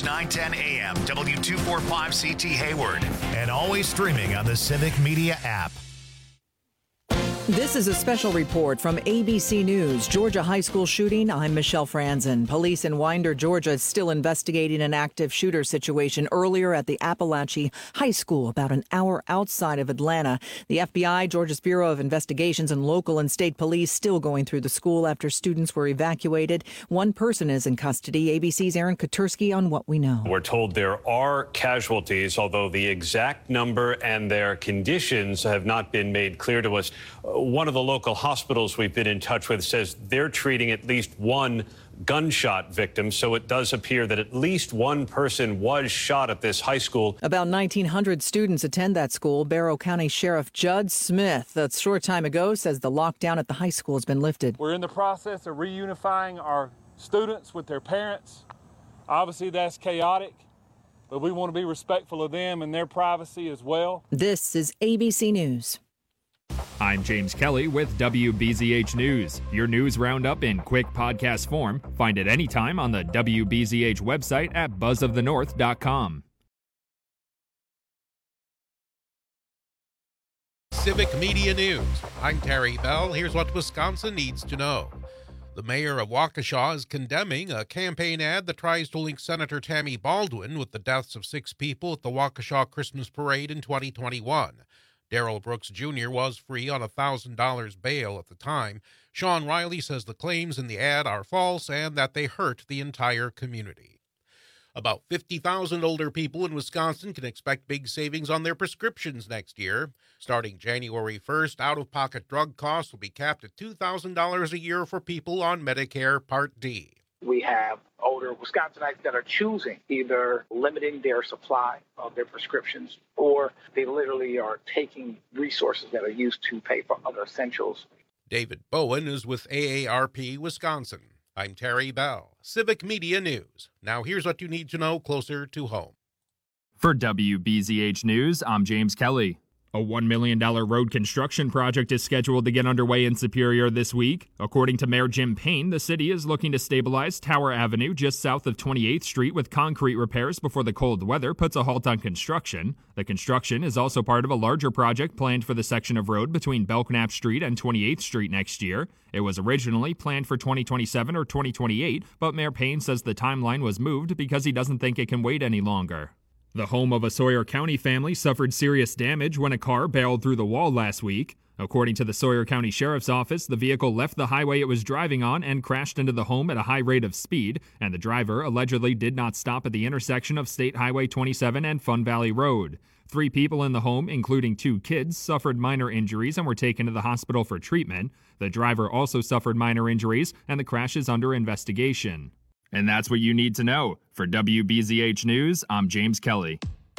910 AM, W245CT Hayward, and always streaming on the Civic Media app. This is a special report from ABC News. Georgia high school shooting. I'm Michelle Franzen. Police in Winder, Georgia, still investigating an active shooter situation earlier at the Appalachia High School, about an hour outside of Atlanta. The FBI, Georgia's Bureau of Investigations, and local and state police still going through the school after students were evacuated. One person is in custody. ABC's Aaron Katursky on what we know. We're told there are casualties, although the exact number and their conditions have not been made clear to us. One of the local hospitals we've been in touch with says they're treating at least one gunshot victim, so it does appear that at least one person was shot at this high school. About 1,900 students attend that school. Barrow County Sheriff Judd Smith, a short time ago, says the lockdown at the high school has been lifted. We're in the process of reunifying our students with their parents. Obviously, that's chaotic, but we want to be respectful of them and their privacy as well. This is ABC News. I'm James Kelly with WBZH News. Your news roundup in quick podcast form. Find it anytime on the WBZH website at buzzofthenorth.com. Civic Media News. I'm Terry Bell. Here's what Wisconsin needs to know. The mayor of Waukesha is condemning a campaign ad that tries to link Senator Tammy Baldwin with the deaths of 6 people at the Waukesha Christmas Parade in 2021. Darrell Brooks Jr. was free on $1,000 bail at the time. Sean Riley says the claims in the ad are false and that they hurt the entire community. About 50,000 older people in Wisconsin can expect big savings on their prescriptions next year. Starting January 1st, out-of-pocket drug costs will be capped at $2,000 a year for people on Medicare Part D. We have older Wisconsinites that are choosing either limiting their supply of their prescriptions, or they literally are taking resources that are used to pay for other essentials. David Bowen is with AARP Wisconsin. I'm Terry Bell, Civic Media News. Now here's what you need to know closer to home. For WBZH News, I'm James Kelly. A $1 million road construction project is scheduled to get underway in Superior this week. According to Mayor Jim Payne, the city is looking to stabilize Tower Avenue just south of 28th Street with concrete repairs before the cold weather puts a halt on construction. The construction is also part of a larger project planned for the section of road between Belknap Street and 28th Street next year. It was originally planned for 2027 or 2028, but Mayor Payne says the timeline was moved because he doesn't think it can wait any longer. The home of a Sawyer County family suffered serious damage when a car barreled through the wall last week. According to the Sawyer County Sheriff's Office, the vehicle left the highway it was driving on and crashed into the home at a high rate of speed, and the driver allegedly did not stop at the intersection of State Highway 27 and Fun Valley Road. 3 people in the home, including 2 kids, suffered minor injuries and were taken to the hospital for treatment. The driver also suffered minor injuries, and the crash is under investigation. And that's what you need to know. For WBZH News, I'm James Kelly.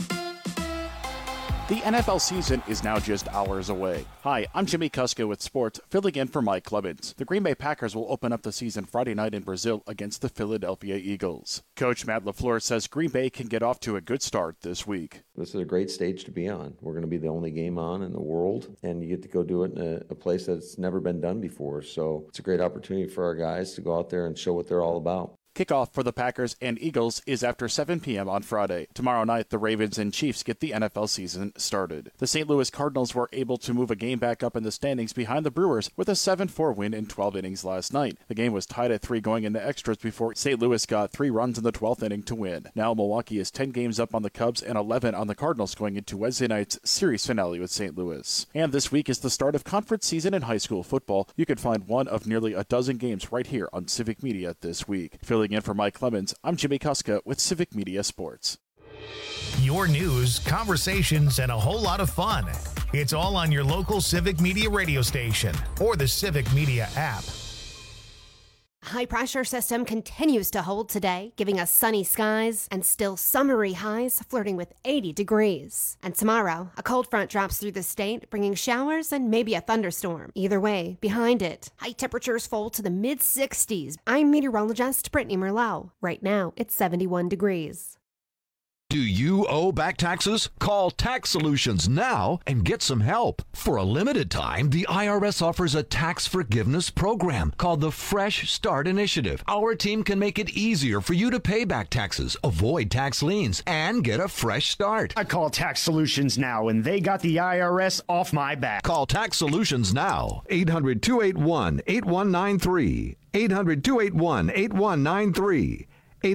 The NFL season is now just hours away. Hi, I'm Jimmy Kuska with sports, filling in for Mike Clemens. The Green Bay Packers will open up the season Friday night in Brazil against the Philadelphia Eagles. Coach Matt LaFleur says Green Bay can get off to a good start this week. This is a great stage to be on. We're going to be the only game on in the world, and you get to go do it in a place that's never been done before. So it's a great opportunity for our guys to go out there and show what they're all about. Kickoff for the Packers and Eagles is after 7 p.m. on Friday. Tomorrow night, the Ravens and Chiefs get the NFL season started. The St. Louis Cardinals were able to move a game back up in the standings behind the Brewers with a 7-4 win in 12 innings last night. The game was tied at 3 going into extras before St. Louis got 3 runs in the 12th inning to win. Now Milwaukee is 10 games up on the Cubs and 11 on the Cardinals going into Wednesday night's series finale with St. Louis. And this week is the start of conference season in high school football. You can find one of nearly a dozen games right here on Civic Media this week. Filling in for Mike Clemens, I'm Jimmy Kuska with Civic Media Sports. Your news, conversations, and a whole lot of fun. It's all on your local Civic Media radio station or the Civic Media app. High-pressure system continues to hold today, giving us sunny skies and still summery highs flirting with 80 degrees. And tomorrow, a cold front drops through the state, bringing showers and maybe a thunderstorm. Either way, behind it, high temperatures fall to the mid-60s. I'm meteorologist Brittany Merlot. Right now, it's 71 degrees. Do you owe back taxes? Call Tax Solutions now and get some help. For a limited time, the IRS offers a tax forgiveness program called the Fresh Start Initiative. Our team can make it easier for you to pay back taxes, avoid tax liens, and get a fresh start. I call Tax Solutions now, and they got the IRS off my back. Call Tax Solutions now. 800-281-8193. 800-281-8193.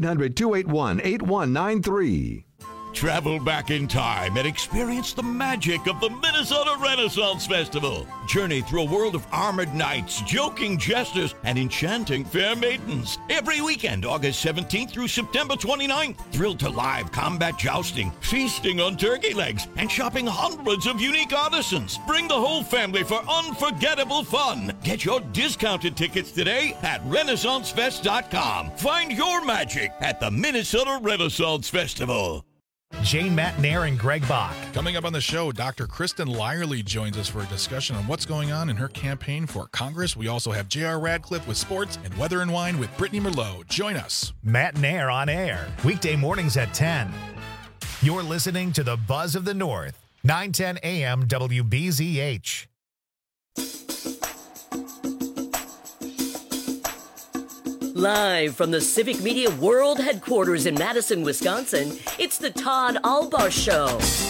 800-281-8193. Travel back in time and experience the magic of the Minnesota Renaissance Festival. Journey through a world of armored knights, joking jesters, and enchanting fair maidens. Every weekend, August 17th through September 29th. Thrill to live combat jousting, feasting on turkey legs, and shopping hundreds of unique artisans. Bring the whole family for unforgettable fun. Get your discounted tickets today at RenaissanceFest.com. Find your magic at the Minnesota Renaissance Festival. Jane Matnair and Greg Bach. Coming up on the show, Dr. Kristen Lyerly joins us for a discussion on what's going on in her campaign for Congress. We also have J.R. Radcliffe with sports and Weather and Wine with Brittany Merlot. Join us. Matnair on air, weekday mornings at 10. You're listening to the Buzz of the North, 910 AM WBZH. Live from the Civic Media World Headquarters in Madison, Wisconsin, it's the Todd Albar Show.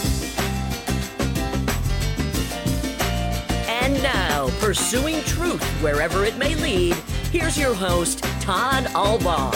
And now, pursuing truth wherever it may lead, here's your host, Todd Albar.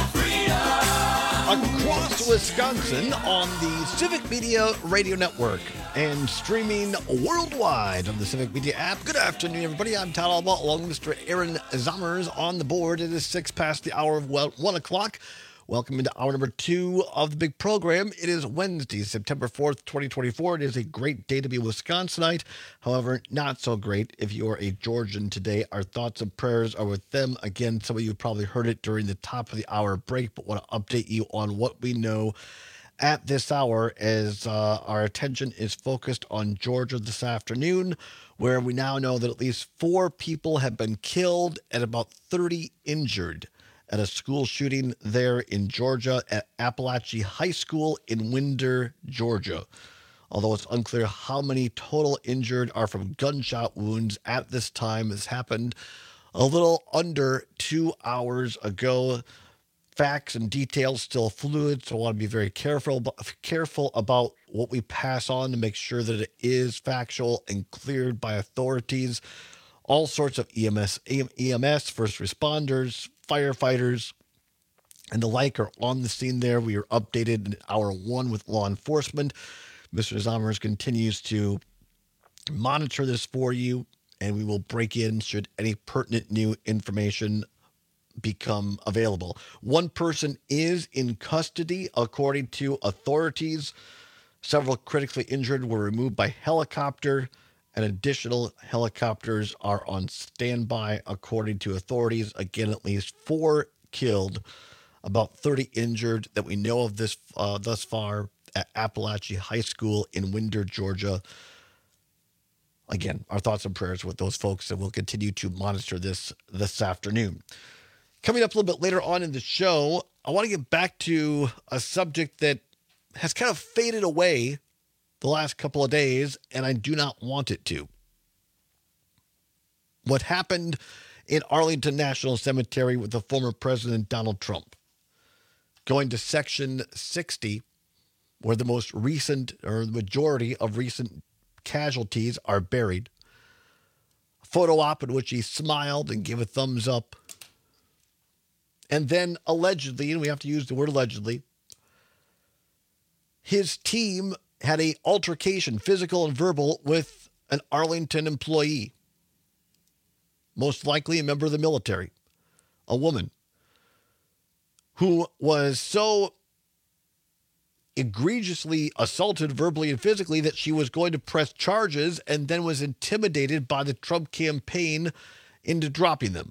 Across Wisconsin on the Civic Media Radio Network and streaming worldwide on the Civic Media app. Good afternoon, everybody. I'm Todd Albaugh, along with Mr. Aaron Zommers on the board. It is 6 past the hour of 1 o'clock. Welcome into hour number 2 of the big program. It is Wednesday, September 4th, 2024. It is a great day to be a Wisconsinite. However, not so great if you are a Georgian today. Our thoughts and prayers are with them. Again, some of you probably heard it during the top of the hour break, but want to update you on what we know at this hour as our attention is focused on Georgia this afternoon, where we now know that at least 4 people have been killed and about 30 injured at a school shooting there in Georgia at Appalachia High School in Winder, Georgia. Although it's unclear how many total injured are from gunshot wounds at this time. This happened a little under 2 hours ago. Facts and details still fluid, so I want to be very careful about what we pass on to make sure that it is factual and cleared by authorities. All sorts of EMS, first responders, firefighters, and the like are on the scene there. We are updated in hour 1 with law enforcement. Mr. Zommers continues to monitor this for you, and we will break in should any pertinent new information become available. 1 person is in custody, according to authorities. Several critically injured were removed by helicopter, and additional helicopters are on standby, according to authorities. Again, at least 4 killed, about 30 injured that we know of this thus far at Appalachia High School in Winder, Georgia. Again, our thoughts and prayers with those folks, and we'll continue to monitor this afternoon. Coming up a little bit later on in the show, I want to get back to a subject that has kind of faded away the last couple of days, and I do not want it to. What happened in Arlington National Cemetery with the former President Donald Trump, going to Section 60, where the most recent, or the majority of recent casualties are buried. A photo op in which he smiled and gave a thumbs up. And then allegedly, and we have to use the word allegedly, his team had an altercation, physical and verbal, with an Arlington employee, most likely a member of the military, a woman, who was so egregiously assaulted verbally and physically that she was going to press charges and then was intimidated by the Trump campaign into dropping them.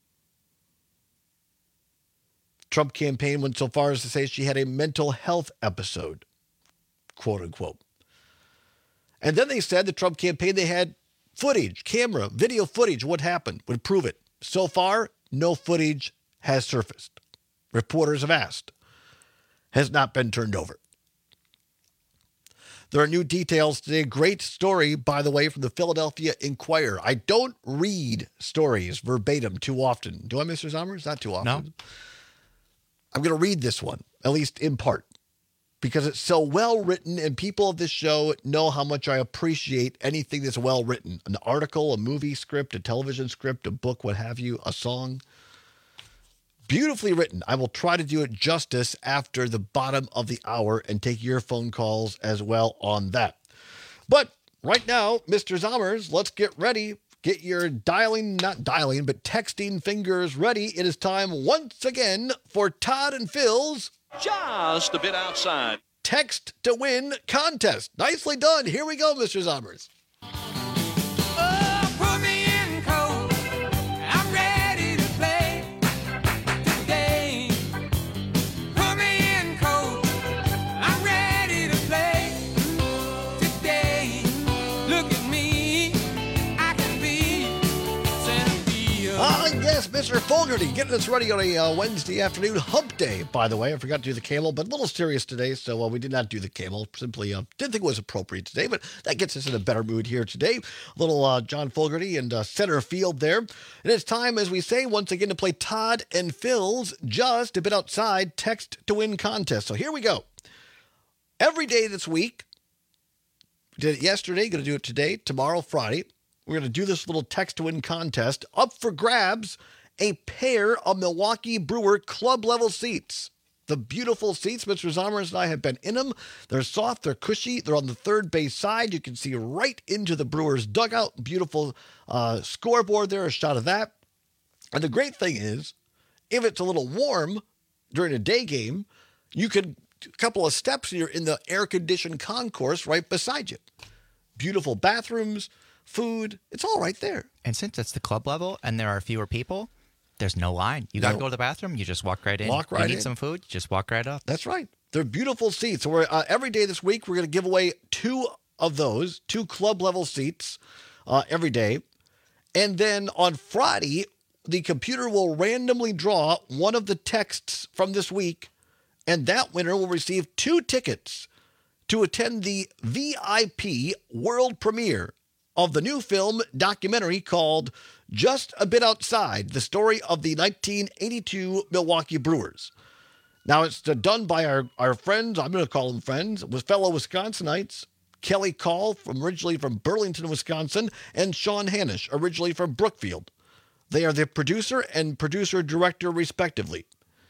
Trump campaign went so far as to say she had a mental health episode, quote unquote. And then they said the Trump campaign, they had footage, camera, video footage, what happened, would prove it. So far, no footage has surfaced. Reporters have asked. Has not been turned over. There are new details today. Great story, by the way, from the Philadelphia Inquirer. I don't read stories verbatim too often. Do I, Mr. Zommers? Not too often. No. I'm going to read this one, at least in part, because it's so well written, and people of this show know how much I appreciate anything that's well written. An article, a movie script, a television script, a book, what have you, a song. Beautifully written. I will try to do it justice after the bottom of the hour and take your phone calls as well on that. But right now, Mr. Zommers, let's get ready. Get your texting fingers ready. It is time once again for Todd and Phil's Just a Bit Outside Text to Win contest. Nicely done. Here we go, Mr. Zommers. Yes, Mr. Fogarty, getting us ready on a Wednesday afternoon hump day, by the way. I forgot to do the camel, but a little serious today, so we did not do the camel. Simply didn't think it was appropriate today, but that gets us in a better mood here today. A little John Fogarty and center field there. And it's time, as we say, once again to play Todd and Phil's Just a Bit Outside Text to Win contest. So here we go. Every day this week, we did it yesterday, going to do it today, tomorrow, Friday. We're going to do this little text to win contest. Up for grabs, a pair of Milwaukee Brewer club level seats. The beautiful seats, Mr. Zommers and I have been in them. They're soft, they're cushy, they're on the third base side. You can see right into the Brewers dugout. Beautiful scoreboard there, a shot of that. And the great thing is, if it's a little warm during a day game, you could a couple of steps here in the air-conditioned concourse right beside you. Beautiful bathrooms. Food, it's all right there. And since it's the club level and there are fewer people, there's no line. You got to go to the bathroom, you just walk right in. Walk right in. You need some food, you just walk right up. That's right. They're beautiful seats. So we're every day this week, we're going to give away 2 of those, 2 club level seats every day. And then on Friday, the computer will randomly draw one of the texts from this week, and that winner will receive 2 tickets to attend the VIP world premiere of the new film documentary called Just a Bit Outside, the story of the 1982 Milwaukee Brewers. Now, it's done by our friends, I'm going to call them friends, with fellow Wisconsinites, Kelly Call, originally from Burlington, Wisconsin, and Sean Hanisch, originally from Brookfield. They are the producer and producer-director, respectively.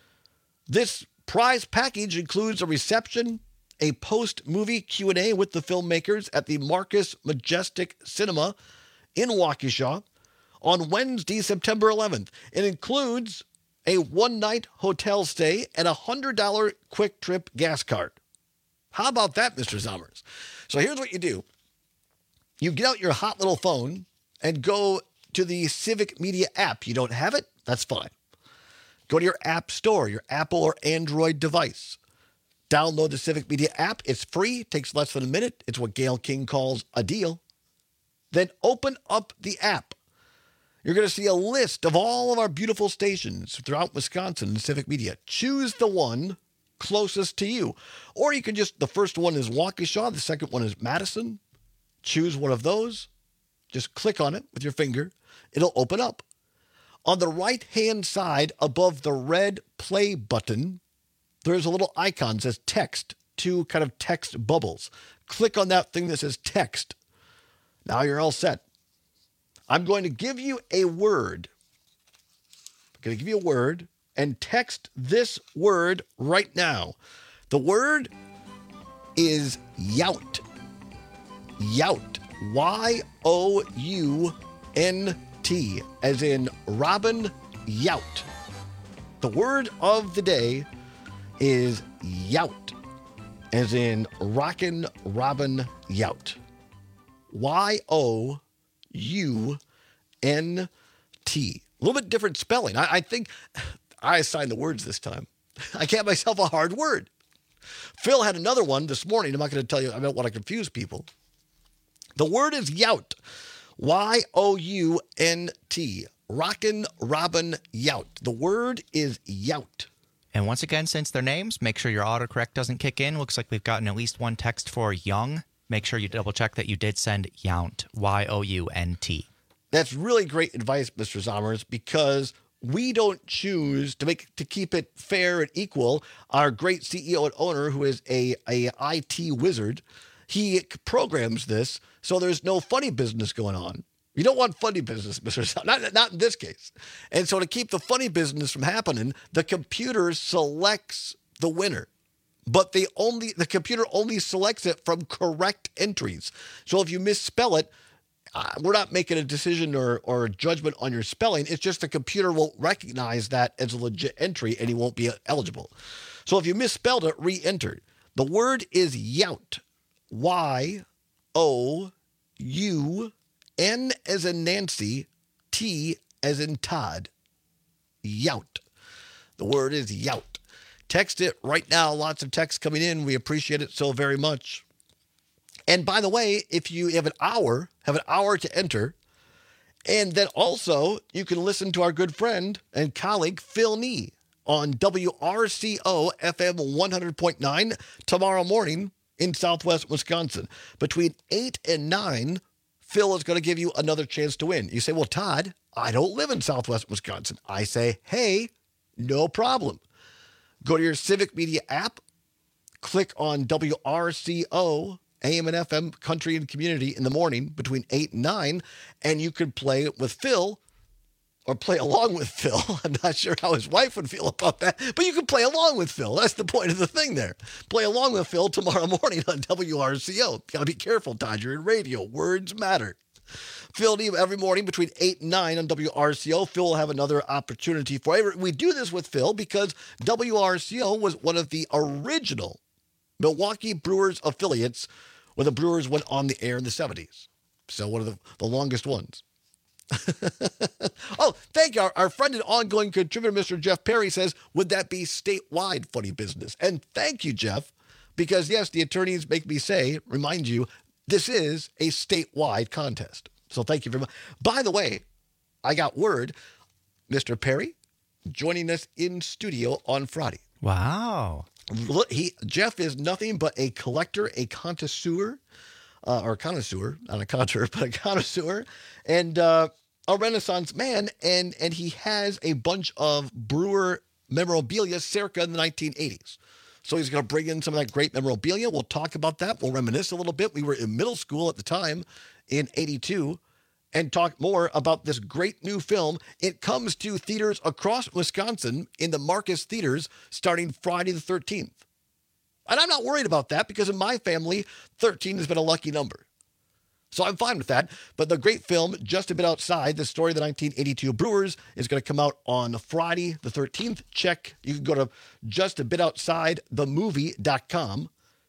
This prize package includes a reception, a post-movie Q&A with the filmmakers at the Marcus Majestic Cinema in Waukesha on Wednesday, September 11th. It includes a one-night hotel stay and a $100 quick trip gas card. How about that, Mr. Zommers? So here's what you do. You get out your hot little phone and go to the Civic Media app. You don't have it? That's fine. Go to your app store, your Apple or Android device. Download the Civic Media app. It's free. Takes less than a minute. It's what Gail King calls a deal. Then open up the app. You're going to see a list of all of our beautiful stations throughout Wisconsin in Civic Media. Choose the one closest to you. Or you can the first one is Waukesha. The second one is Madison. Choose one of those. Just click on it with your finger. It'll open up. On the right-hand side above the red play button, there's a little icon that says text, 2 kind of text bubbles. Click on that thing that says text. Now you're all set. I'm going to give you a word. I'm going to give you a word and text this word right now. The word is yout. Yout. Y-O-U-N-T, as in Robin Yount. The word of the day is yout, as in Rockin' Robin Yount. Y-O-U-N-T. A little bit different spelling. I think I assigned the words this time. I gave myself a hard word. Phil had another one this morning. I'm not going to tell you. I don't want to confuse people. The word is yout. Y-O-U-N-T. Rockin' Robin Yount. The word is yout. And once again, since they're names, make sure your autocorrect doesn't kick in. Looks like we've gotten at least one text for young. make sure you double check that you did send Yount, Y-O-U-N-T. That's really great advice, Mr. Zommers, because we don't choose to keep it fair and equal. Our great CEO and owner, who is a IT wizard, he programs this so there's no funny business going on. You don't want funny business, Mr. Zommers, not in this case. And so to keep the funny business from happening, the computer selects the winner. But the computer only selects it from correct entries. So if you misspell it, we're not making a decision or a judgment on your spelling. It's just the computer won't recognize that as a legit entry and you won't be eligible. So if you misspelled it, re-enter. The word is Yount. Y-O-U-N as in Nancy, T as in Todd. Yount. The word is Yount. Text it right now. Lots of texts coming in. We appreciate it so very much. And by the way, if you have an hour to enter. And then also, you can listen to our good friend and colleague, Phil Nee, on WRCO FM 100.9 tomorrow morning in Southwest Wisconsin. Between 8 and 9, Phil is going to give you another chance to win. You say, well, Todd, I don't live in Southwest Wisconsin. I say, hey, no problem. Go to your Civic Media app, click on WRCO AM and FM, Country and Community in the morning between 8 and 9, and you could play with Phil or play along with Phil. I'm not sure how his wife would feel about that, but you can play along with Phil. That's the point of the thing there. Play along with Phil tomorrow morning on WRCO. Got to be careful, Todd. You're in radio. Words matter. Phil Nee every morning between 8 and 9 on WRCO. Phil will have another opportunity for you. We do this with Phil because WRCO was one of the original Milwaukee Brewers affiliates when the Brewers went on the air in the 70s. So one of the longest ones. Oh, thank you. Our friend and ongoing contributor, Mr. Jeff Perry, says, would that be statewide funny business? And thank you, Jeff, because, yes, the attorneys make me remind you, this is a statewide contest. So thank you very much. By the way, I got word, Mr. Perry joining us in studio on Friday. Wow. Jeff is nothing but a collector, a connoisseur, not a connoisseur, but a connoisseur, and a Renaissance man, and he has a bunch of brewer memorabilia circa in the 1980s. So he's going to bring in some of that great memorabilia. We'll talk about that. We'll reminisce a little bit. We were in middle school at the time in 82 and talk more about this great new film. It comes to theaters across Wisconsin in the Marcus Theaters starting Friday the 13th. And I'm not worried about that because in my family, 13 has been a lucky number. So I'm fine with that. But the great film, Just a Bit Outside, the story of the 1982 Brewers, is going to come out on Friday the 13th. You can go to justabitoutssidethemovie.com,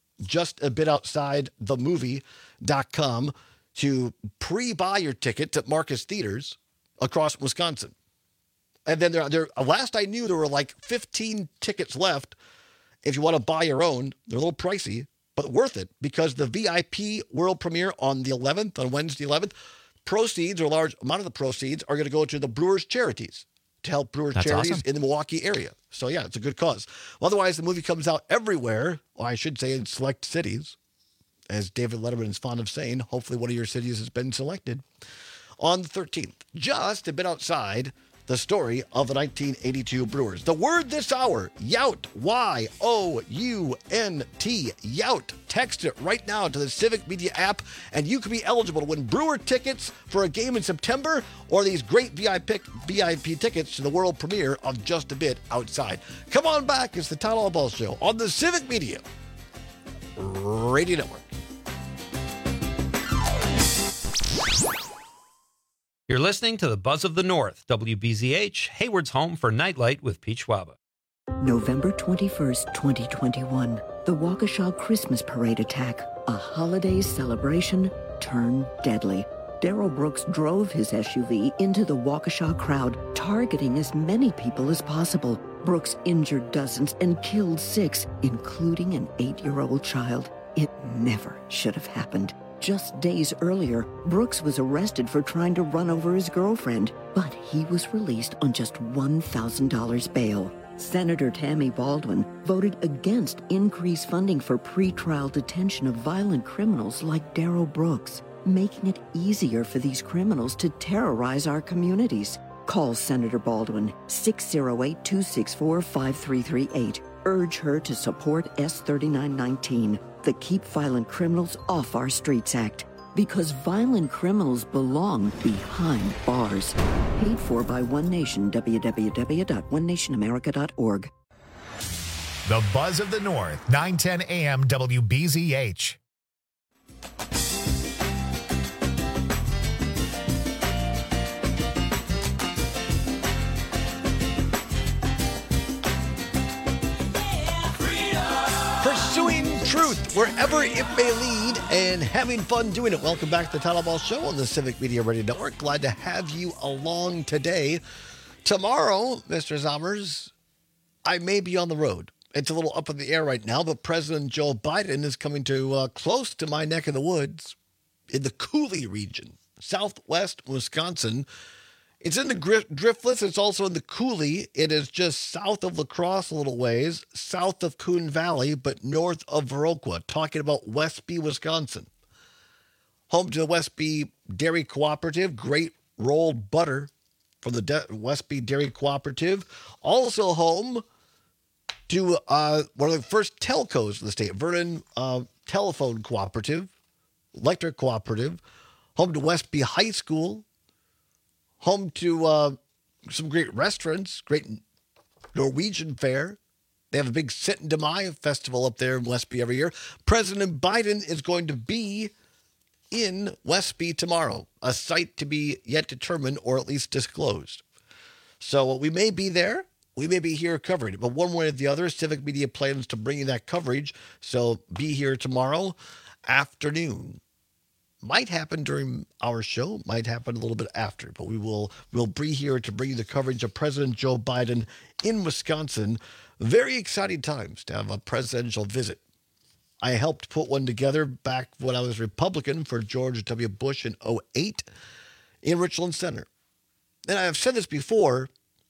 justabitoutssidethemovie.com to pre-buy your ticket at Marcus Theaters across Wisconsin. And then there last I knew, there were like 15 tickets left. If you want to buy your own, they're a little pricey, but worth it because the VIP world premiere on the 11th, on Wednesday 11th, proceeds, or a large amount of the proceeds, are going to go to the Brewers Charities to help Brewers Charities awesome. In the Milwaukee area. So yeah, it's a good cause. Well, otherwise, the movie comes out everywhere, or I should say in select cities, as David Letterman is fond of saying. Hopefully one of your cities has been selected. On the 13th, Just a Bit Outside, the story of the 1982 Brewers. The word this hour, Yount, Y-O-U-N-T, Yount. Text it right now to the Civic Media app, and you can be eligible to win Brewer tickets for a game in September or these great VIP tickets to the world premiere of Just a Bit Outside. Come on back. It's the Todd Albaugh Show on the Civic Media Radio Network. You're listening to the Buzz of the North, WBZH, Hayward's home for Nightlight with Pete Schwaba. November 21st, 2021, the Waukesha Christmas Parade attack, a holiday celebration turned deadly. Darrell Brooks drove his SUV into the Waukesha crowd, targeting as many people as possible. Brooks injured dozens and killed 6, including an 8-year-old child. It never should have happened. Just days earlier, Brooks was arrested for trying to run over his girlfriend, but he was released on just $1,000 bail. Senator Tammy Baldwin voted against increased funding for pretrial detention of violent criminals like Darrell Brooks, making it easier for these criminals to terrorize our communities. Call Senator Baldwin, 608-264-5338. Urge her to support S-3919, the Keep Violent Criminals Off Our Streets Act. Because violent criminals belong behind bars. Paid for by One Nation, www.onenationamerica.org. The Buzz of the North, 910 AM WBZH. Pursuing truth wherever it may lead and having fun doing it. Welcome back to the Todd Ball Show on the Civic Media Radio Network. Glad to have you along today. Tomorrow, Mr. Zommers, I may be on the road. It's a little up in the air right now, but President Joe Biden is coming to close to my neck of the woods in the Coulee region, southwest Wisconsin. It's in the Driftless. It's also in the Coulee. It is just south of La Crosse a little ways, south of Coon Valley, but north of Viroqua. Talking about Westby, Wisconsin. Home to the Westby Dairy Cooperative. Great rolled butter from the Westby Dairy Cooperative. Also home to one of the first telcos in the state, Vernon Telephone Cooperative, Electric Cooperative. Home to Westby High School. Home to some great restaurants, great Norwegian fare. They have a big Sitten de Mai festival up there in Westby every year. President Biden is going to be in Westby tomorrow, a site to be yet determined or at least disclosed. So we may be there. We may be here covering it. But one way or the other, Civic Media plans to bring you that coverage. So be here tomorrow afternoon. Might happen during our show, might happen a little bit after, but we'll be here to bring you the coverage of President Joe Biden in Wisconsin. Very exciting times to have a presidential visit. I helped put one together back when I was Republican for George W. Bush in 2008 in Richland Center. And I've said this before,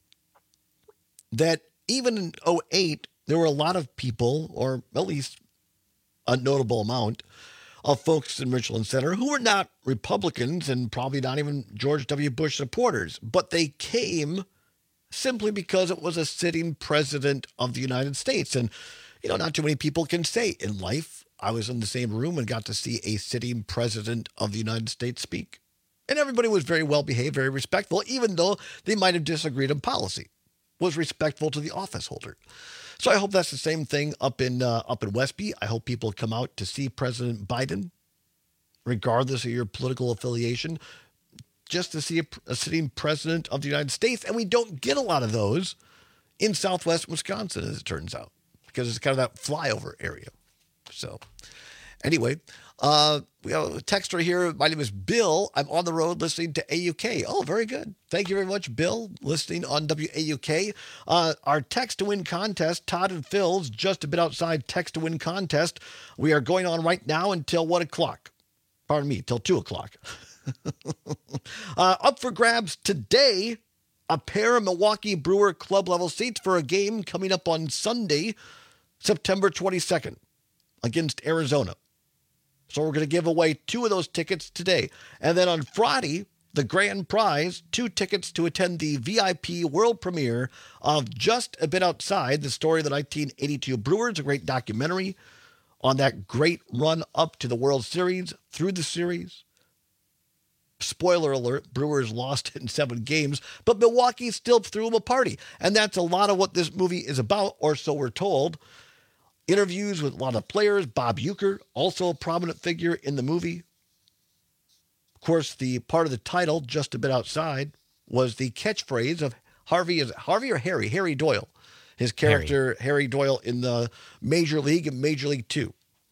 that even in 2008, there were a lot of people, or at least a notable amount, of folks in Richland Center who were not Republicans and probably not even George W. Bush supporters, but they came simply because it was a sitting president of the United States. And, not too many people can say in life, I was in the same room and got to see a sitting president of the United States speak. And everybody was very well behaved, very respectful, even though they might have disagreed on policy, was respectful to the office holder. So I hope that's the same thing up in Westby. I hope people come out to see President Biden, regardless of your political affiliation, just to see a sitting president of the United States. And we don't get a lot of those in southwest Wisconsin, as it turns out, because it's kind of that flyover area. So anyway, we have a texter here. My name is Bill. I'm on the road listening to AUK. Oh, very good. Thank you very much, Bill, listening on WAUK. Our Text to Win contest, Todd and Phil's just a bit outside Text to Win contest. We are going on right now until 1 o'clock. Pardon me, till 2 o'clock. Up for grabs today, a pair of Milwaukee Brewer club level seats for a game coming up on Sunday, September 22nd against Arizona. So we're going to give away 2 of those tickets today. And then on Friday, the grand prize, 2 tickets to attend the VIP world premiere of Just a Bit Outside, the story of the 1982 Brewers, a great documentary on that great run up to the World Series, through the series. Spoiler alert, Brewers lost in 7 games, but Milwaukee still threw them a party. And that's a lot of what this movie is about, or so we're told. Interviews with a lot of players. Bob Uecker, also a prominent figure in the movie. Of course, the part of the title, Just a Bit Outside, was the catchphrase of Harvey. Is it Harvey or Harry? Harry Doyle. His character, Harry Doyle, in the Major League and Major League 2.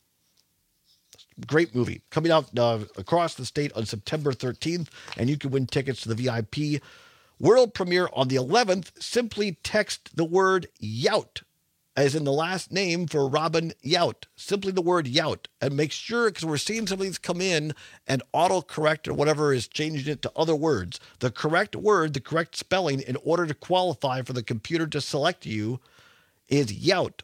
Great movie. Coming out across the state on September 13th, and you can win tickets to the VIP world premiere on the 11th. Simply text the word YOUT as in the last name for Robin Yount. Simply the word Yount. And make sure, because we're seeing some of these come in and autocorrect or whatever is changing it to other words. The correct word, the correct spelling in order to qualify for the computer to select you is Yount.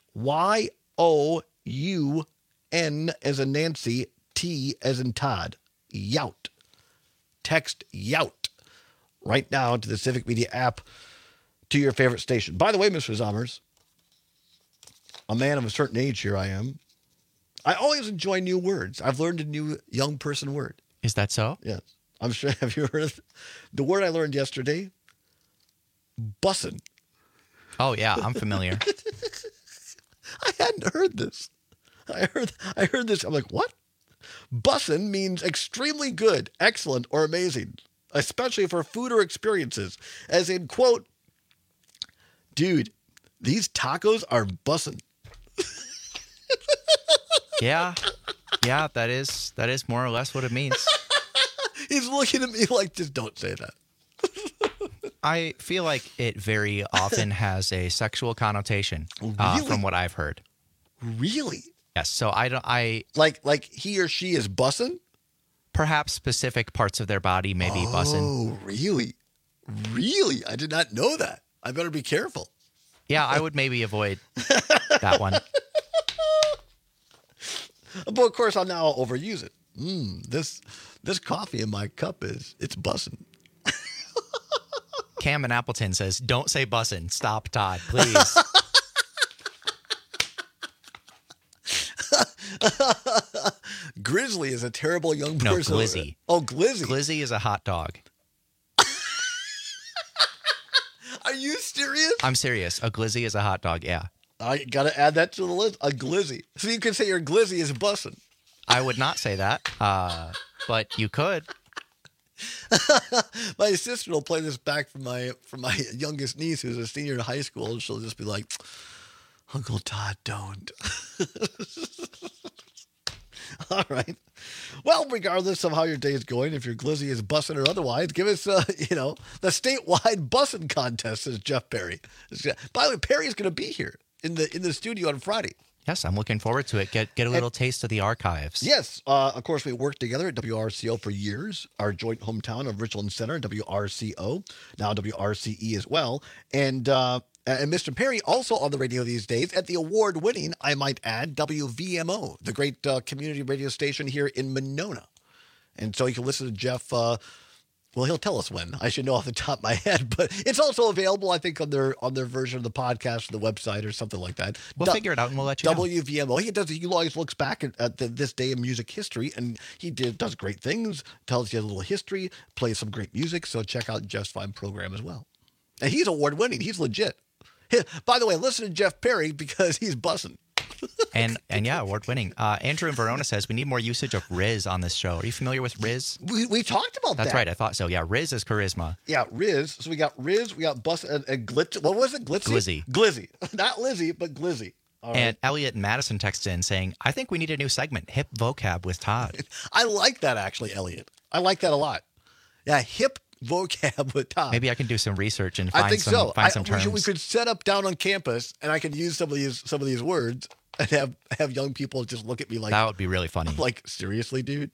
Y-O-U-N as in Nancy, T as in Todd. Yount. Text Yount right now to the Civic Media app to your favorite station. By the way, Mr. Zommers, a man of a certain age here I am. I always enjoy new words. I've learned a new young person word. Is that so? Yes. I'm sure. Have you heard of the word I learned yesterday? Bussin'. Oh, yeah. I'm familiar. I hadn't heard this. I heard this. I'm like, what? Bussin' means extremely good, excellent, or amazing, especially for food or experiences. As in, quote, dude, these tacos are bussin'. Yeah, that is more or less what it means. He's looking at me like, just don't say that. I feel like it very often has a sexual connotation, Really? from what I've heard. Really? Yes. So I like he or she is bussin'? Perhaps specific parts of their body may be bussin'. Oh, really? Really? I did not know that. I better be careful. Yeah, I would maybe avoid that one. But of course, I'll now overuse it. This coffee in my cup it's bussin'. Cam in Appleton says, "Don't say bussin'. Stop, Todd, please." Grizzly is a terrible young person. No, glizzy. Oh, glizzy. Glizzy is a hot dog. Are you serious? I'm serious. A glizzy is a hot dog, yeah. I got to add that to the list. A glizzy. So you can say your glizzy is bussin'. I would not say that, but you could. My sister will play this back from my youngest niece, who's a senior in high school, and she'll just be like, Uncle Todd, don't. All right. Well, regardless of how your day is going, if your glizzy is bussin' or otherwise, give us, the statewide bussin' contest, says Jeff Perry. By the way, Perry's going to be here in the studio on Friday. Yes, I'm looking forward to it. Get a little taste of the archives. Yes. Of course, we worked together at WRCO for years, our joint hometown of Richland Center, WRCO, now WRCE as well. And Mr. Perry also on the radio these days at the award-winning, I might add, WVMO, the great community radio station here in Monona. And so you can listen to Jeff. Well, he'll tell us when. I should know off the top of my head, but it's also available, I think, on their version of the podcast or the website or something like that. We'll figure it out and we'll let you know. WVMO. He always looks back at this day in music history, and he does great things, tells you a little history, plays some great music. So check out Jeff's fine program as well. And he's award-winning. He's legit. By the way, listen to Jeff Perry because he's bussin'. And yeah, award-winning. Andrew in Verona says we need more usage of Riz on this show. Are you familiar with Riz? We talked about that. That's right. I thought so. Yeah, Riz is charisma. Yeah, Riz. So we got Riz, we got Bus and Glitch. What was it? Glitzy? Glizzy. Not Lizzie, but Glizzy. All and right. Elliot in Madison texts in saying, I think we need a new segment, Hip Vocab with Todd. I like that, actually, Elliot. I like that a lot. Yeah, Hip Vocab with Todd. Maybe I can do some research and find some terms. We could set up down on campus, and I could use some of these words and have young people just look at me like, that would be really funny. Like, seriously, dude?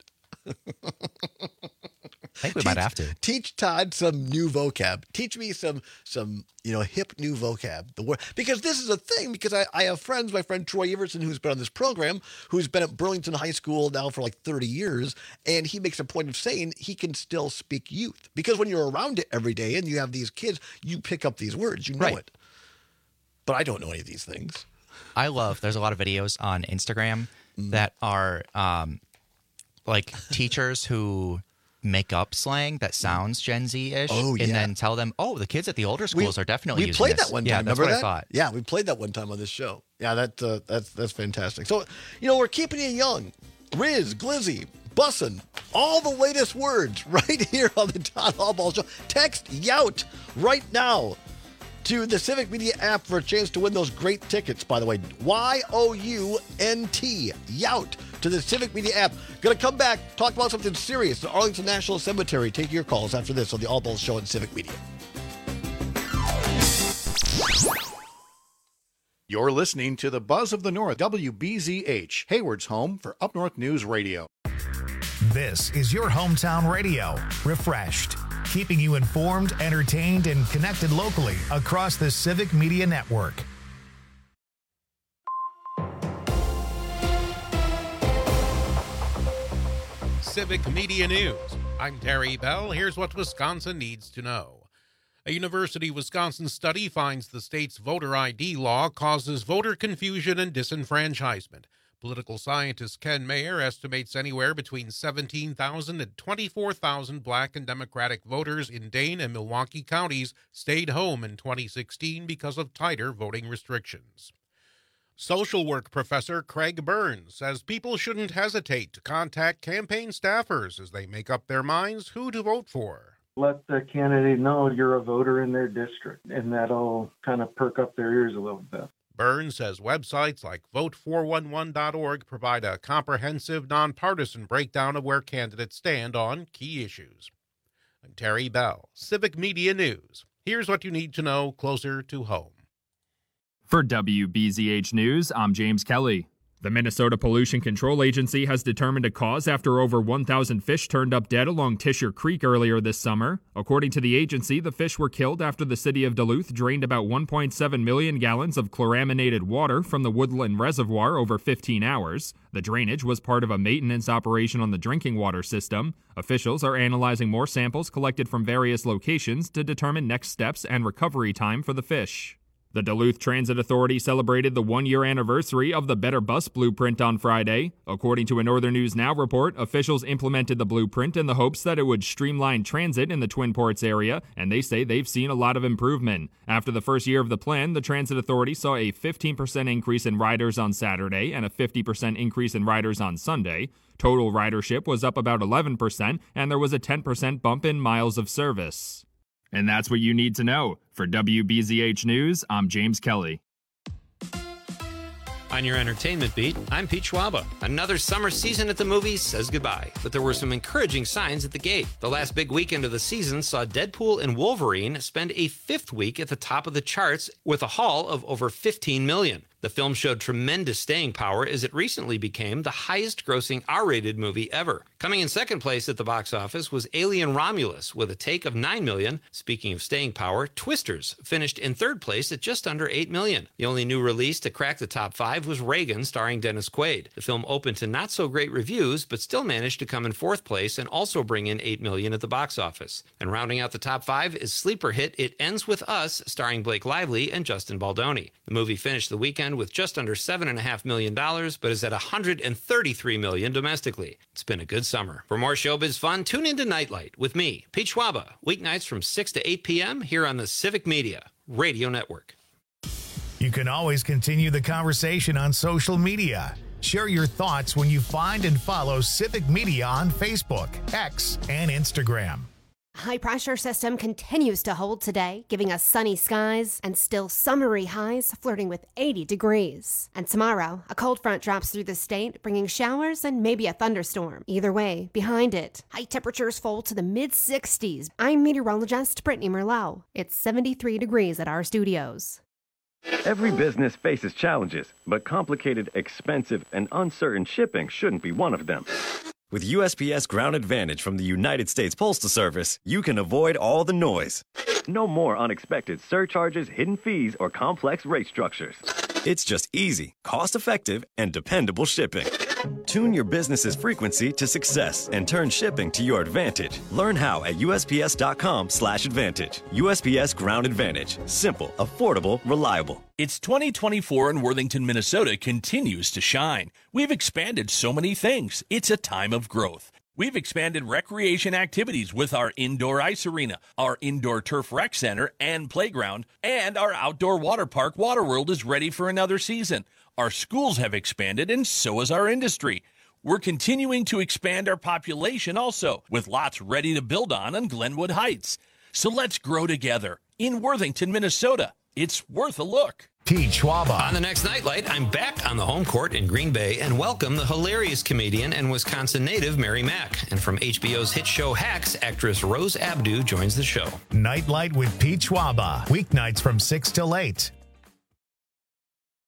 I think we might have to teach Todd some new vocab. Teach me some hip new vocab. The word, because this is a thing. Because I have friends. My friend Troy Everson, who's been on this program, who's been at Burlington High School now for like 30 years, and he makes a point of saying he can still speak youth because when you're around it every day and you have these kids, you pick up these words. You know it. But I don't know any of these things. There's a lot of videos on Instagram that are like teachers who make up slang that sounds Gen Z-ish and then tell them, the kids at the older schools are definitely using this. We played that one time. Yeah, remember that's what that? I thought. Yeah, we played that one time on this show. Yeah, that's fantastic. So, we're keeping you young. Riz, Glizzy, bussin', all the latest words right here on the Todd Hallball Show. Text YOUT right now to the Civic Media app for a chance to win those great tickets, by the way. YOUNT, YOUT, to the Civic Media app. Going to come back, talk about something serious. The Arlington National Cemetery. Take your calls after this on the All Balls Show on Civic Media. You're listening to the Buzz of the North, WBZH, Hayward's home for Up North News Radio. This is your hometown radio, refreshed, keeping you informed, entertained, and connected locally across the Civic Media Network. Civic Media News. I'm Terry Bell. Here's what Wisconsin needs to know. A University of Wisconsin study finds the state's voter ID law causes voter confusion and disenfranchisement. Political scientist Ken Mayer estimates anywhere between 17,000 and 24,000 Black and Democratic voters in Dane and Milwaukee counties stayed home in 2016 because of tighter voting restrictions. Social work professor Craig Burns says people shouldn't hesitate to contact campaign staffers as they make up their minds who to vote for. Let the candidate know you're a voter in their district, and that'll kind of perk up their ears a little bit. Burns says websites like vote411.org provide a comprehensive, nonpartisan breakdown of where candidates stand on key issues. I'm Terry Bell, Civic Media News. Here's what you need to know closer to home. For WBZH News, I'm James Kelly. The Minnesota Pollution Control Agency has determined a cause after over 1,000 fish turned up dead along Tisher Creek earlier this summer. According to the agency, the fish were killed after the city of Duluth drained about 1.7 million gallons of chloraminated water from the Woodland Reservoir over 15 hours. The drainage was part of a maintenance operation on the drinking water system. Officials are analyzing more samples collected from various locations to determine next steps and recovery time for the fish. The Duluth Transit Authority celebrated the one-year anniversary of the Better Bus Blueprint on Friday. According to a Northern News Now report, officials implemented the blueprint in the hopes that it would streamline transit in the Twin Ports area, and they say they've seen a lot of improvement. After the first year of the plan, the Transit Authority saw a 15% increase in riders on Saturday and a 50% increase in riders on Sunday. Total ridership was up about 11%, and there was a 10% bump in miles of service. And that's what you need to know. For WBZH News, I'm James Kelly. On your entertainment beat, I'm Pete Schwaba. Another summer season at the movies says goodbye, but there were some encouraging signs at the gate. The last big weekend of the season saw Deadpool and Wolverine spend a fifth week at the top of the charts with a haul of over $15 million. The film showed tremendous staying power as it recently became the highest-grossing R-rated movie ever. Coming in second place at the box office was Alien Romulus with a take of $9 million. Speaking of staying power, Twisters finished in third place at just under $8 million. The only new release to crack the top five was Reagan, starring Dennis Quaid. The film opened to not-so-great reviews, but still managed to come in fourth place and also bring in $8 million at the box office. And rounding out the top five is sleeper hit It Ends With Us, starring Blake Lively and Justin Baldoni. The movie finished the weekend with just under $7.5 million, but is at $133 million domestically. It's been a good summer. For more showbiz fun, tune into Nightlight with me, Pete Schwaba, weeknights from 6 to 8 p.m. here on the Civic Media Radio Network. You can always continue the conversation on social media. Share your thoughts when you find and follow Civic Media on Facebook, X, and Instagram. High pressure system continues to hold today, giving us sunny skies and still summery highs flirting with 80 degrees. And tomorrow, a cold front drops through the state, bringing showers and maybe a thunderstorm. Either way, behind it, high temperatures fall to the mid-60s. I'm meteorologist Brittany Merlot. It's 73 degrees at our studios. Every business faces challenges, but complicated, expensive, and uncertain shipping shouldn't be one of them. With USPS Ground Advantage from the United States Postal Service, you can avoid all the noise. No more unexpected surcharges, hidden fees, or complex rate structures. It's just easy, cost-effective, and dependable shipping. Tune your business's frequency to success and turn shipping to your advantage. Learn how at USPS.com/advantage. USPS Ground Advantage. Simple, affordable, reliable. It's 2024 and Worthington, Minnesota continues to shine. We've expanded so many things. It's a time of growth. We've expanded recreation activities with our indoor ice arena, our indoor turf rec center and playground, and our outdoor water park Waterworld is ready for another season. Our schools have expanded, and so has our industry. We're continuing to expand our population also, with lots ready to build on Glenwood Heights. So let's grow together. In Worthington, Minnesota, it's worth a look. Pete Schwaba. On the next Nightlight, I'm back on the home court in Green Bay and welcome the hilarious comedian and Wisconsin native Mary Mack. And from HBO's hit show Hacks, actress Rose Abdoo joins the show. Nightlight with Pete Schwaba. Weeknights from 6 till 8.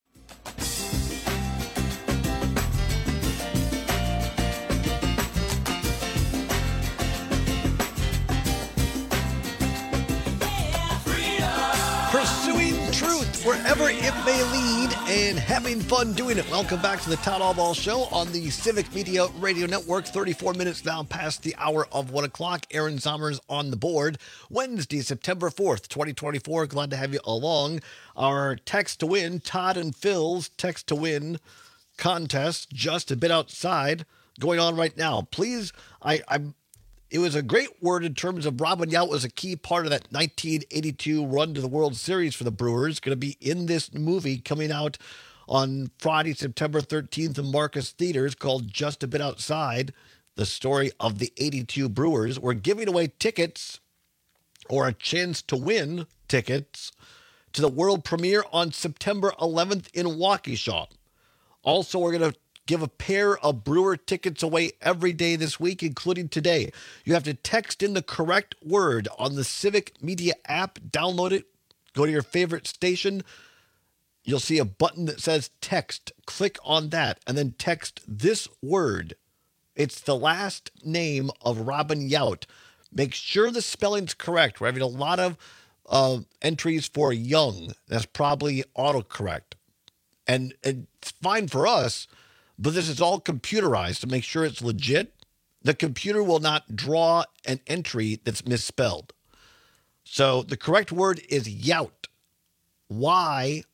wherever it may lead, and having fun doing it. Welcome back to the Todd Albaugh Show on the Civic Media Radio Network. 34 minutes now past the hour of 1 o'clock. Aaron Zommers on the board. Wednesday, September 4th, 2024. Glad to have you along. Our text to win, Todd and Phil's text to win contest, just a bit outside, going on right now. Please, it was a great word in terms of Robin Yount was a key part of that 1982 run to the World Series for the Brewers. Going to be in this movie coming out on Friday, September 13th in Marcus Theaters, called Just a Bit Outside, the story of the 82 Brewers. We're giving away tickets, or a chance to win tickets, to the world premiere on September 11th in Waukesha. Also, we're going to give a pair of Brewer tickets away every day this week, including today. You have to text in the correct word on the Civic Media app. Download it. Go to your favorite station. You'll see a button that says text. Click on that and then text this word. It's the last name of Robin Yount. Make sure the spelling's correct. We're having a lot of entries for Young. That's probably autocorrect. And it's fine for us, but this is all computerized to make sure it's legit. The computer will not draw an entry that's misspelled. So the correct word is Yount. Y-O-U-N-T.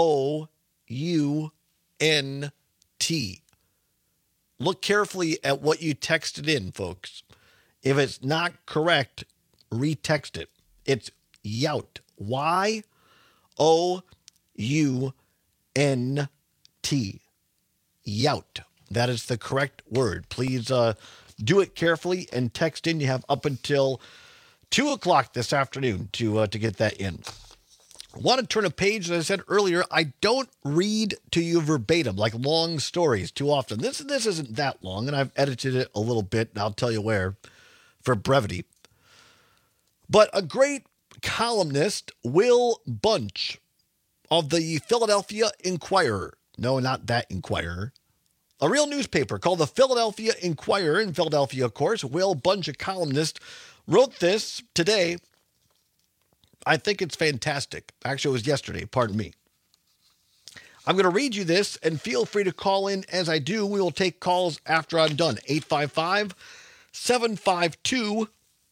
Look carefully at what you texted in, folks. If it's not correct, retext it. It's Yount. Y-O-U-N-T. Yount. That is the correct word. Please do it carefully and text in. You have up until 2 o'clock this afternoon to get that in. I want to turn a page. As I said earlier, I don't read to you verbatim, like long stories, too often. This isn't that long, and I've edited it a little bit, and I'll tell you where, for brevity. But a great columnist, Will Bunch, of the Philadelphia Inquirer. No, not that Inquirer. A real newspaper called the Philadelphia Inquirer in Philadelphia, of course. Will Bunch, a columnist, wrote this today. I think it's fantastic. Actually, it was yesterday. Pardon me. I'm going to read you this, and feel free to call in as I do. We will take calls after I'm done. 855-752-4842.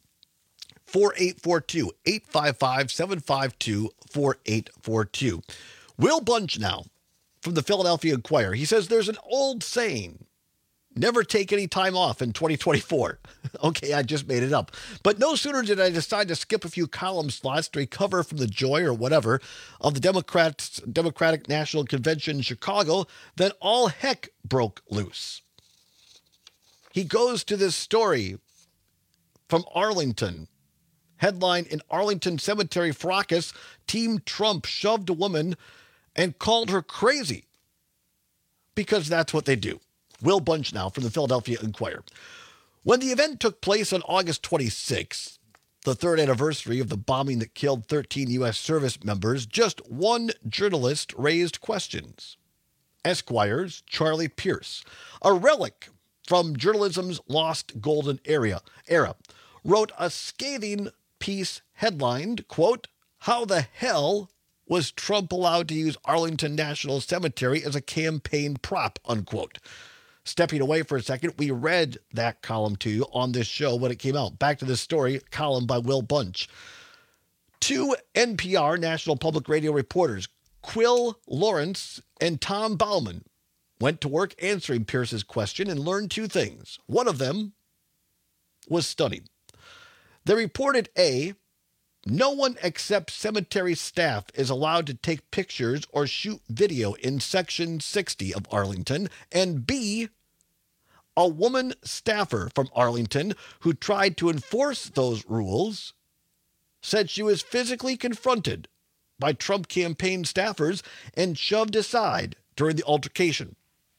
855-752-4842. Will Bunch now, from the Philadelphia Inquirer. He says there's an old saying, never take any time off in 2024. Okay, I just made it up. But no sooner did I decide to skip a few column slots to recover from the joy or whatever of the Democratic National Convention in Chicago than all heck broke loose. He goes to this story from Arlington. Headline, in Arlington Cemetery fracas, Team Trump shoved a woman and called her crazy. Because that's what they do. Will Bunch now from the Philadelphia Inquirer. When the event took place on August 26th, the third anniversary of the bombing that killed 13 U.S. service members, just one journalist raised questions. Esquire's Charlie Pierce, a relic from journalism's lost golden era, wrote a scathing piece headlined, quote, "How the hell was Trump allowed to use Arlington National Cemetery as a campaign prop," unquote. Stepping away for a second, we read that column to you on this show when it came out. Back to this story, column by Will Bunch. Two NPR, National Public Radio reporters, Quill Lawrence and Tom Bauman, went to work answering Pierce's question and learned two things. One of them was stunning. They reported A, no one except cemetery staff is allowed to take pictures or shoot video in Section 60 of Arlington, and B, a woman staffer from Arlington who tried to enforce those rules said she was physically confronted by Trump campaign staffers and shoved aside during the altercation.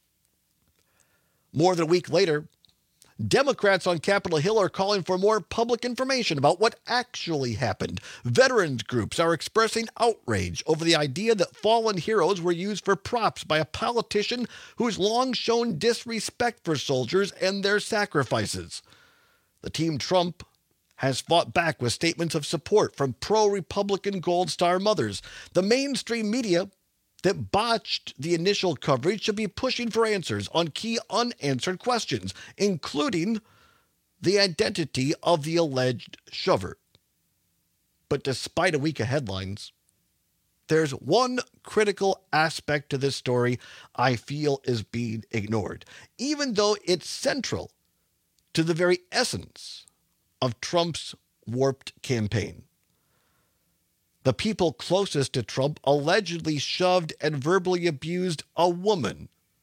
More than a week later, Democrats on Capitol Hill are calling for more public information about what actually happened. Veterans groups are expressing outrage over the idea that fallen heroes were used for props by a politician who's long shown disrespect for soldiers and their sacrifices. The Team Trump has fought back with statements of support from pro-Republican Gold Star mothers. The mainstream media that botched the initial coverage should be pushing for answers on key unanswered questions, including the identity of the alleged shover. But despite a week of headlines, there's one critical aspect to this story I feel is being ignored, even though it's central to the very essence of Trump's warped campaign. The people closest to Trump allegedly shoved and verbally abused a woman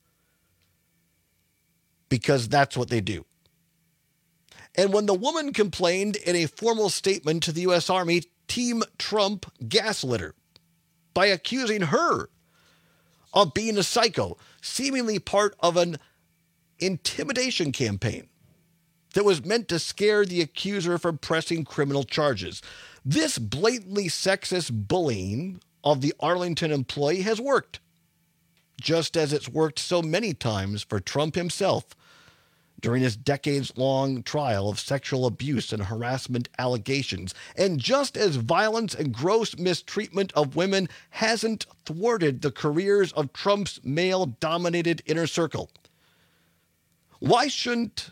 because that's what they do. And when the woman complained in a formal statement to the U.S. Army, Team Trump gaslit her by accusing her of being a psycho, seemingly part of an intimidation campaign that was meant to scare the accuser from pressing criminal charges. This blatantly sexist bullying of the Arlington employee has worked, just as it's worked so many times for Trump himself during his decades-long trial of sexual abuse and harassment allegations, and just as violence and gross mistreatment of women hasn't thwarted the careers of Trump's male-dominated inner circle. We shouldn't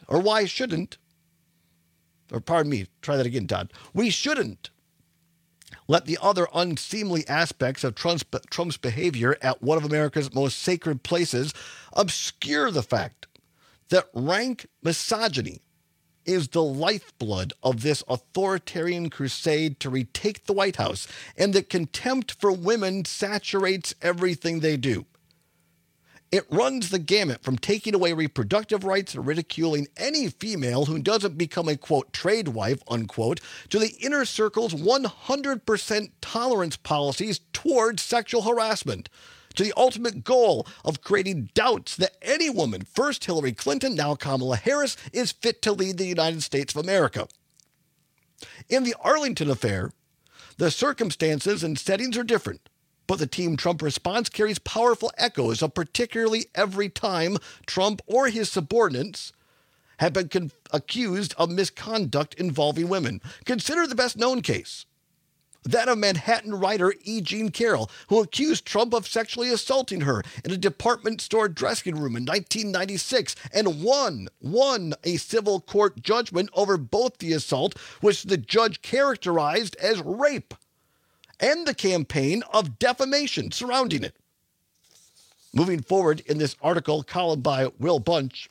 let the other unseemly aspects of Trump's behavior at one of America's most sacred places obscure the fact that rank misogyny is the lifeblood of this authoritarian crusade to retake the White House, and that contempt for women saturates everything they do. It runs the gamut from taking away reproductive rights and ridiculing any female who doesn't become a, quote, trade wife, unquote, to the inner circle's 100% tolerance policies towards sexual harassment, to the ultimate goal of creating doubts that any woman, first Hillary Clinton, now Kamala Harris, is fit to lead the United States of America. In the Arlington affair, the circumstances and settings are different, but the Team Trump response carries powerful echoes of particularly every time Trump or his subordinates have been accused of misconduct involving women. Consider the best-known case, that of Manhattan writer E. Jean Carroll, who accused Trump of sexually assaulting her in a department store dressing room in 1996 and won a civil court judgment over both the assault, which the judge characterized as rape, and the campaign of defamation surrounding it. Moving forward in this article, column by Will Bunch,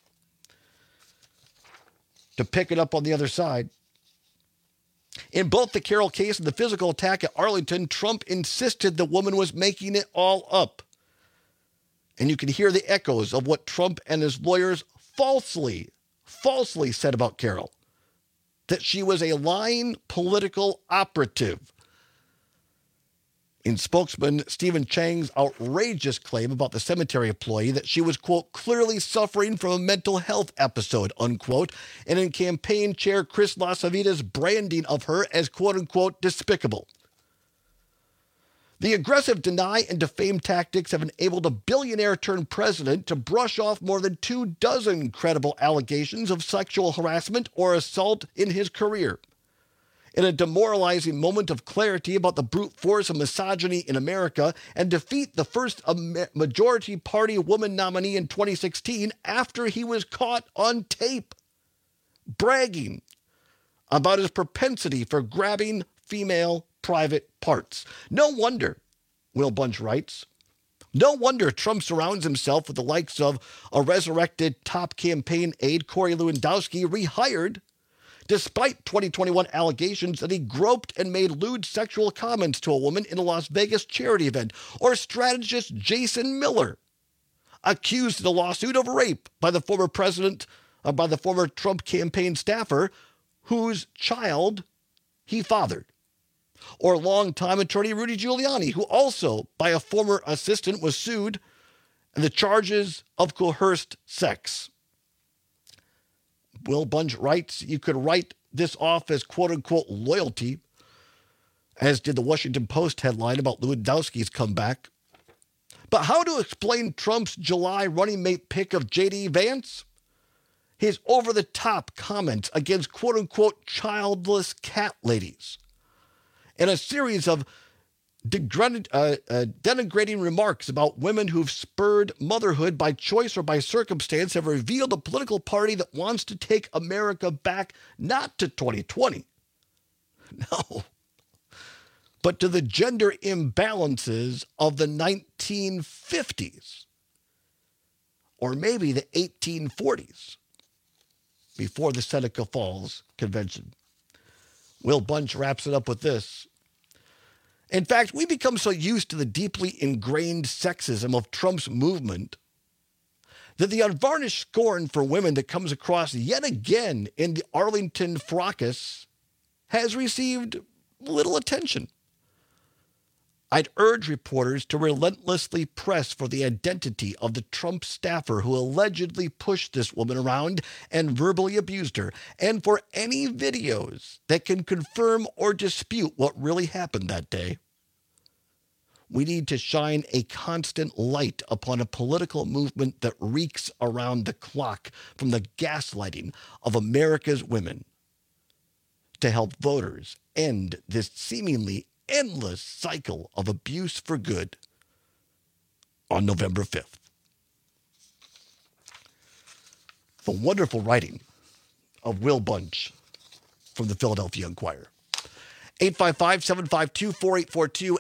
to pick it up on the other side, in both the Carroll case and the physical attack at Arlington, Trump insisted the woman was making it all up. And you can hear the echoes of what Trump and his lawyers falsely said about Carroll, that she was a lying political operative. In spokesman Stephen Chang's outrageous claim about the cemetery employee that she was, quote, clearly suffering from a mental health episode, unquote, and in campaign chair Chris LaCivita's branding of her as, quote, unquote, despicable. The aggressive deny and defame tactics have enabled a billionaire-turned-president to brush off more than 24 credible allegations of sexual harassment or assault in his career. In a demoralizing moment of clarity about the brute force of misogyny in America, and defeat the first majority party woman nominee in 2016 after he was caught on tape bragging about his propensity for grabbing female private parts. No wonder, Will Bunch writes, no wonder Trump surrounds himself with the likes of a resurrected top campaign aide Corey Lewandowski, rehired despite 2021 allegations that he groped and made lewd sexual comments to a woman in a Las Vegas charity event, or strategist Jason Miller, accused in a lawsuit of rape by the former Trump campaign staffer whose child he fathered, or longtime attorney Rudy Giuliani, who also by a former assistant was sued and the charges of coerced sex. Will Bunch writes, you could write this off as quote-unquote loyalty, as did the Washington Post headline about Lewandowski's comeback. But how to explain Trump's July running mate pick of J.D. Vance? his over-the-top comments against quote-unquote childless cat ladies, and a series of denigrating remarks about women who've spurred motherhood by choice or by circumstance have revealed a political party that wants to take America back not to 2020, no, but to the gender imbalances of the 1950s, or maybe the 1840s, before the Seneca Falls Convention. Will Bunch wraps it up with this. In fact, we become so used to the deeply ingrained sexism of Trump's movement that the unvarnished scorn for women that comes across yet again in the Arlington fracas has received little attention. I'd urge reporters to relentlessly press for the identity of the Trump staffer who allegedly pushed this woman around and verbally abused her, and for any videos that can confirm or dispute what really happened that day. We need to shine a constant light upon a political movement that reeks around the clock from the gaslighting of America's women to help voters end this seemingly endless cycle of abuse for good on November 5th. The wonderful writing of Will Bunch from the Philadelphia Inquirer. 855-752-4842,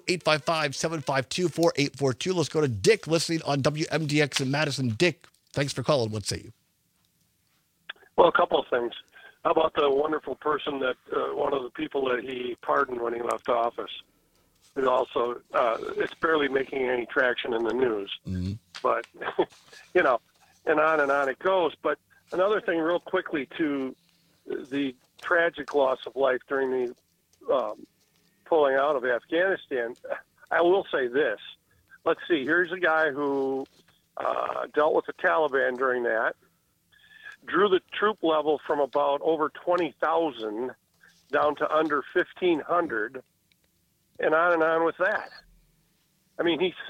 855-752-4842. Let's go to Dick listening on WMDX in Madison. Dick, thanks for calling. What say you? Well, a couple of things. How about the wonderful person that one of the people that he pardoned when he left office? It also, it's barely making any traction in the news. Mm-hmm. But, and on it goes. But another thing real quickly to the tragic loss of life during the pulling out of Afghanistan, I will say this. Let's see. Here's a guy who dealt with the Taliban during that, drew the troop level from about over 20,000 down to under 1,500, and on with that. I mean, he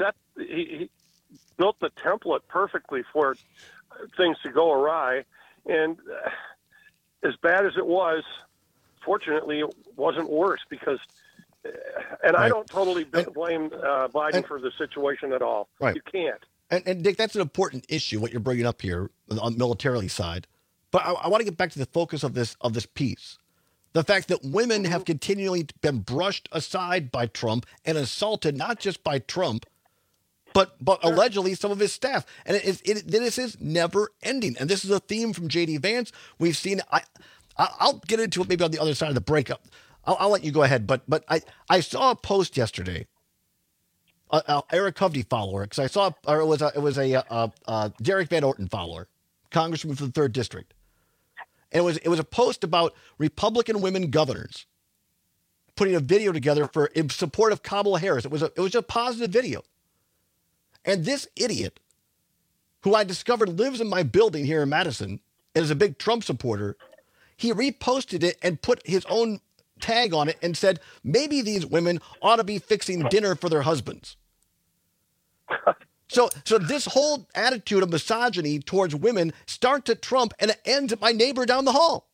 built the template perfectly for things to go awry, and as bad as it was, fortunately, it wasn't worse because, and right. I don't totally blame Biden for the situation at all. Right. You can't. And Dick, that's an important issue, what you're bringing up here on the militarily side. But I want to get back to the focus of this piece. The fact that women have continually been brushed aside by Trump and assaulted, not just by Trump, but allegedly some of his staff. And this is never ending. And this is a theme from J.D. Vance. We've seen, I'll get into it maybe on the other side of the breakup. I'll let you go ahead. But I saw a post yesterday, Eric Hovde follower, because I saw, or it was a Derek Van Orton follower, congressman from the 3rd District. And it was a post about Republican women governors putting a video together in support of Kamala Harris. It was a positive video. And this idiot, who I discovered lives in my building here in Madison and is a big Trump supporter, he reposted it and put his own tag on it and said, maybe these women ought to be fixing dinner for their husbands. So this whole attitude of misogyny towards women starts at Trump and it ends at my neighbor down the hall.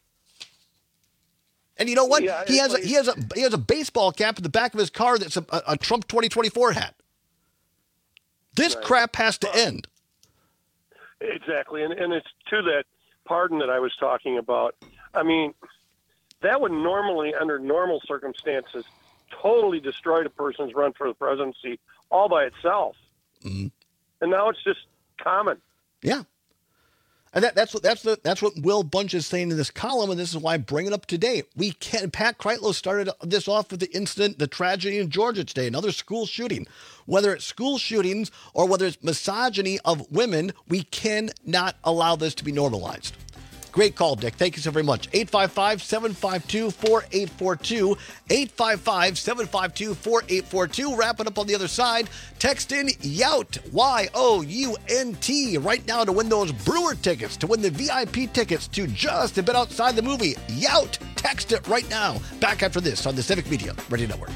And you know what? Yeah, he has a baseball cap in the back of his car that's a Trump 2024 hat. This crap has to end. Exactly, and it's to that pardon that I was talking about. I mean, that would normally, under normal circumstances, totally destroy a person's run for the presidency all by itself. Mm-hmm. And now it's just common. Yeah. And that's what Will Bunch is saying in this column, and this is why I bring it up today. Pat Kreitlow started this off with the incident, the tragedy in Georgia today, another school shooting. Whether it's school shootings or whether it's misogyny of women, we cannot allow this to be normalized. Great call, Dick. Thank you so very much. 855-752-4842. 855-752-4842. Wrap it up on the other side. Text in YOUT, Y-O-U-N-T, right now to win those Brewer tickets, to win the VIP tickets to Just a Bit Outside the Movie. YOUT. Text it right now. Back after this on the Civic Media Radio Network.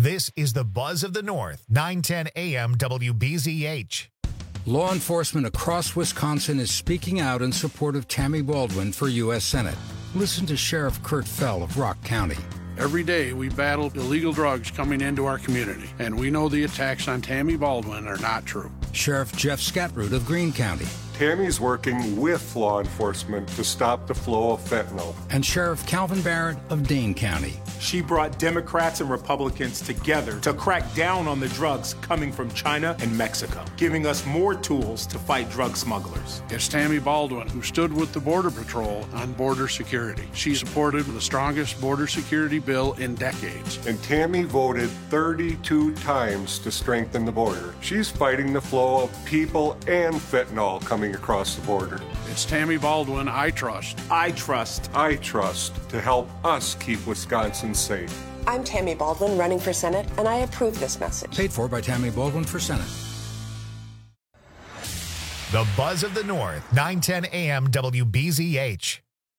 This is the Buzz of the North, 910 AM WBZH. Law enforcement across Wisconsin is speaking out in support of Tammy Baldwin for U.S. Senate. Listen to Sheriff Kurt Fell of Rock County. Every day we battle illegal drugs coming into our community, and we know the attacks on Tammy Baldwin are not true. Sheriff Jeff Scatroot of Greene County. Tammy's working with law enforcement to stop the flow of fentanyl. And Sheriff Calvin Barrett of Dane County. She brought Democrats and Republicans together to crack down on the drugs coming from China and Mexico, giving us more tools to fight drug smugglers. It's Tammy Baldwin who stood with the Border Patrol on border security. She supported the strongest border security bill in decades. And Tammy voted 32 times to strengthen the border. She's fighting the flow of people and fentanyl coming across the border. It's Tammy Baldwin I trust. I trust. I trust to help us keep Wisconsin safe. I'm Tammy Baldwin running for Senate, and I approve this message. Paid for by Tammy Baldwin for Senate. The Buzz of the North, 910 AM WBZH.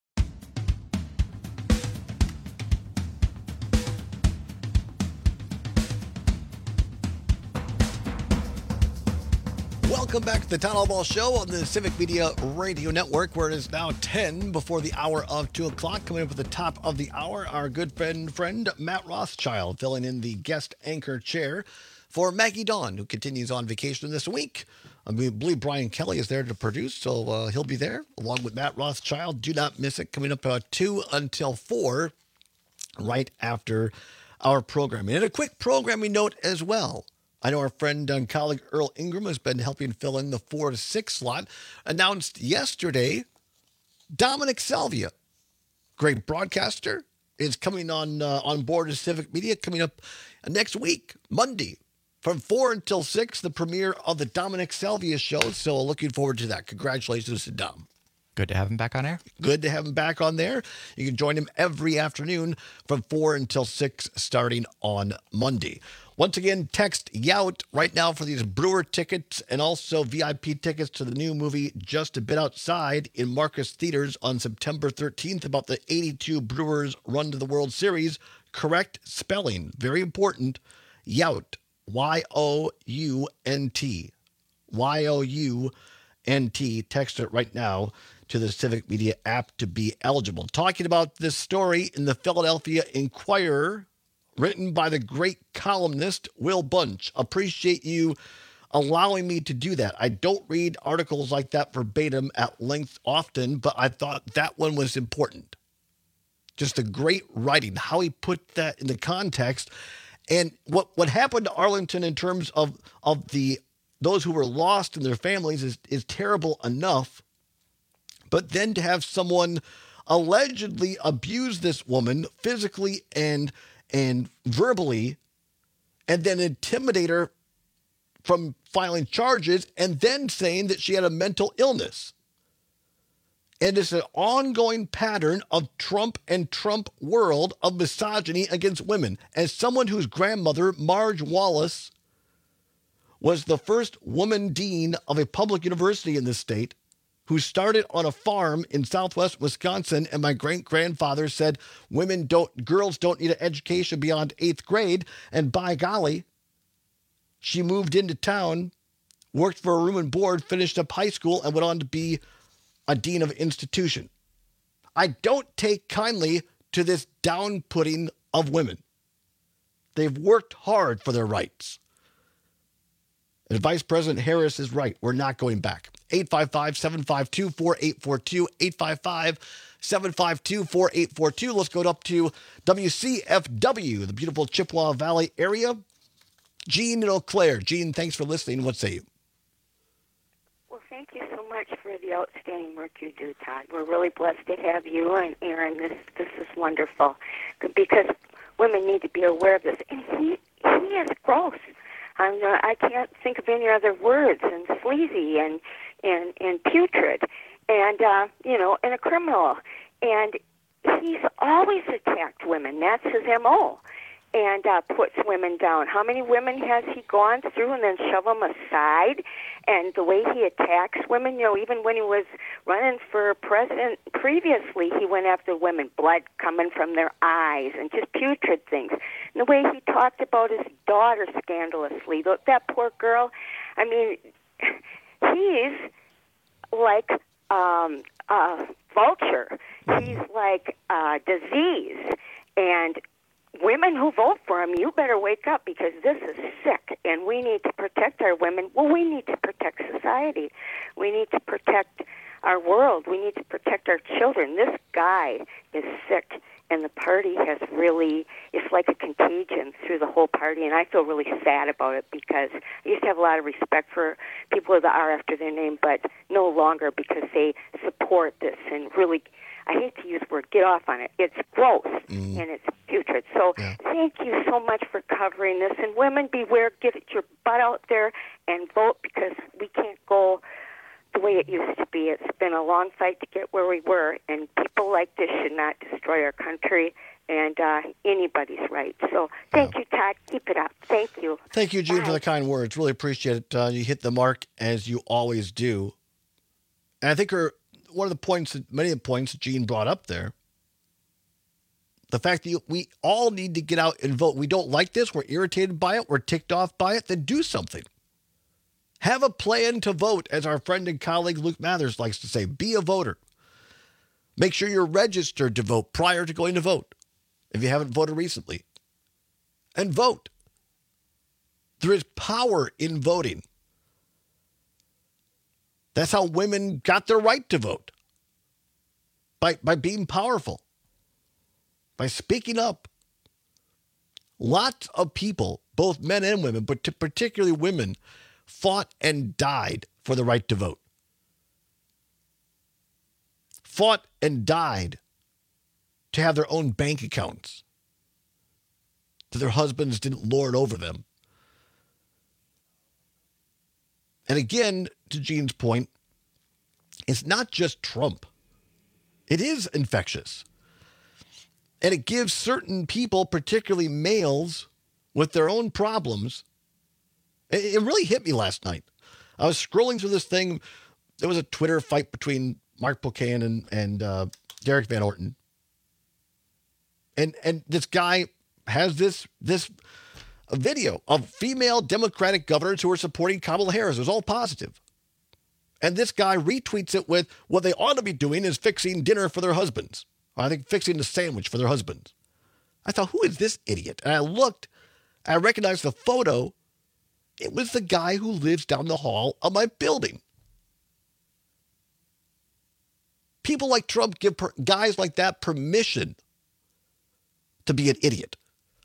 Welcome back to the Town Hall Ball Show on the Civic Media Radio Network, where it is now 10 before the hour of 2 o'clock. Coming up at the top of the hour, our good friend Matt Rothschild, filling in the guest anchor chair for Maggie Dawn, who continues on vacation this week. I believe Brian Kelly is there to produce, so he'll be there along with Matt Rothschild. Do not miss it. Coming up 2 until 4, right after our programming. And a quick programming note as well. I know our friend and colleague Earl Ingram has been helping fill in the 4 to 6 slot. Announced yesterday, Dominic Salvia, great broadcaster, is coming on board as Civic Media, coming up next week, Monday, from 4 until 6, the premiere of the Dominic Salvia show. So looking forward to that. Congratulations to Dom. Good to have him back on air. Good to have him back on there. You can join him every afternoon from 4 until 6, starting on Monday. Once again, text YOUT right now for these Brewer tickets and also VIP tickets to the new movie Just a Bit Outside in Marcus Theaters on September 13th about the 82 Brewers run to the World Series. Correct spelling. Very important. YOUT. Y-O-U-N-T. Y-O-U-N-T. Text it right now to the Civic Media app to be eligible. Talking about this story in the Philadelphia Inquirer, written by the great columnist Will Bunch. Appreciate you allowing me to do that. I don't read articles like that verbatim at length often, but I thought that one was important. Just a great writing, how he put that into context. And what happened to Arlington in terms of those who were lost and their families is terrible enough. But then to have someone allegedly abuse this woman physically and verbally, and then intimidate her from filing charges, and then saying that she had a mental illness. And it's an ongoing pattern of Trump and Trump world of misogyny against women. As someone whose grandmother, Marge Wallace, was the first woman dean of a public university in this state, who started on a farm in southwest Wisconsin, and my great-grandfather said girls don't need an education beyond 8th grade, and by golly, she moved into town, worked for a room and board, finished up high school, and went on to be a dean of institution. I don't take kindly to this down-putting of women. They've worked hard for their rights. And Vice President Harris is right. We're not going back. 855-752-4842. 855-752-4842. Let's go up to WCFW, the beautiful Chippewa Valley area. Gene in Eau Claire. Gene, thanks for listening. What say you? Well, thank you so much for the outstanding work you do, Todd. We're really blessed to have you and Aaron. This is wonderful because women need to be aware of this. And he is gross. I can't think of any other words, and sleazy and putrid and and a criminal. And he's always attacked women. That's his MO. and puts women down. How many women has he gone through and then shove them aside? And the way he attacks women, even when he was running for president previously, he went after women, blood coming from their eyes and just putrid things. And the way he talked about his daughter scandalously, that poor girl, I mean, he's like a vulture. He's like a disease. And women who vote for him, you better wake up, because this is sick, and we need to protect our women. Well, we need to protect society. We need to protect our world. We need to protect our children. This guy is sick, and the party has really, it's like a contagion through the whole party, and I feel really sad about it, because I used to have a lot of respect for people with the R after their name, but no longer, because they support this and really, I hate to use the word, get off on it. It's gross, and it's putrid. So thank you so much for covering this. And women, beware, get your butt out there and vote, because we can't go the way it used to be. It's been a long fight to get where we were, and people like this should not destroy our country and anybody's right. So thank you, Todd. Keep it up. Thank you. Thank you, Gene, Bye. for the kind words. Really appreciate it. You hit the mark, as you always do. And I think one of the points, many of the points that Gene brought up there, the fact that we all need to get out and vote. We don't like this. We're irritated by it. We're ticked off by it. Then do something. Have a plan to vote, as our friend and colleague Luke Mathers likes to say. Be a voter. Make sure you're registered to vote prior to going to vote, if you haven't voted recently. And vote. There is power in voting. That's how women got their right to vote. By being powerful. By speaking up. Lots of people, both men and women, but particularly women, fought and died for the right to vote. Fought and died to have their own bank accounts, that their husbands didn't lord over them. And again, to Gene's point, it's not just Trump. It is infectious. And it gives certain people, particularly males, with their own problems. It really hit me last night. I was scrolling through this thing. There was a Twitter fight between Mark Buchanan and Derek Van Orton. And this guy has this video of female Democratic governors who are supporting Kamala Harris. It was all positive. And this guy retweets it with, what they ought to be doing is fixing dinner for their husbands. Or I think fixing the sandwich for their husbands. I thought, who is this idiot? And I looked, I recognized the photo. It was the guy who lives down the hall of my building. People like Trump give guys like that permission to be an idiot.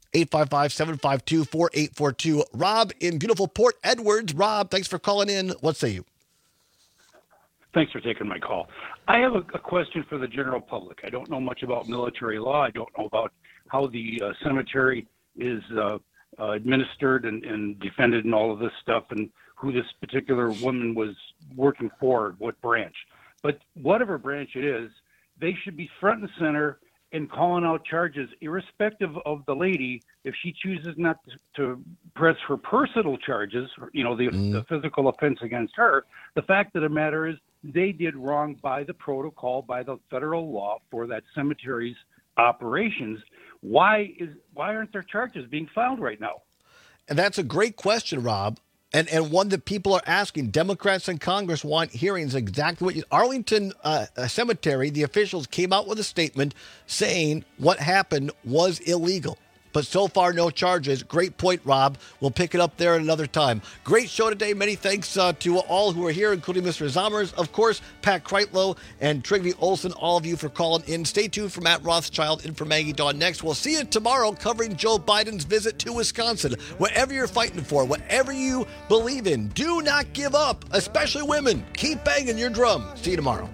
855-752-4842. Rob in beautiful Port Edwards. Rob, thanks for calling in. What say you? Thanks for taking my call. I have a question for the general public. I don't know much about military law. I don't know about how the cemetery is administered and defended and all of this stuff, and who this particular woman was working for, what branch. But whatever branch it is, they should be front and center in calling out charges, irrespective of the lady. If she chooses not to press for personal charges, the physical offense against her, the fact of the matter is they did wrong by the protocol, by the federal law for that cemetery's operations. Why aren't there charges being filed right now? And that's a great question, Rob. And one that people are asking. Democrats in Congress want hearings exactly what Arlington Cemetery, the officials came out with a statement saying what happened was illegal. But so far, no charges. Great point, Rob. We'll pick it up there at another time. Great show today. Many thanks to all who are here, including Mr. Zommers, of course, Pat Kreitlow and Trygve Olsen, all of you for calling in. Stay tuned for Matt Rothschild and for Maggie Dawn next. We'll see you tomorrow covering Joe Biden's visit to Wisconsin. Whatever you're fighting for, whatever you believe in, do not give up, especially women. Keep banging your drum. See you tomorrow.